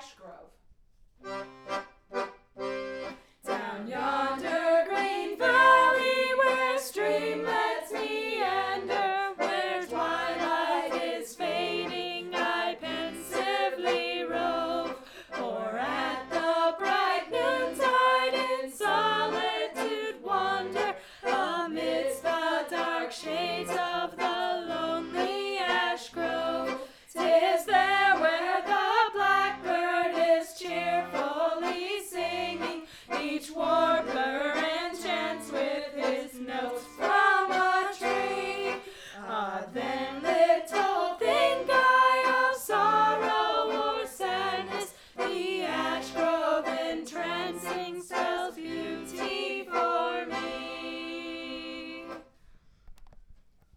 ash grove. Down yonder green valley where streamlets meander, where twilight is fading, I pensively rove, or at the bright noontide in solitude wander, amidst the dark shades of the lonely ash grove. 'Tis there where the blackbird is cheerfully singing, each warbler enchants with his notes from a tree. Ah, then little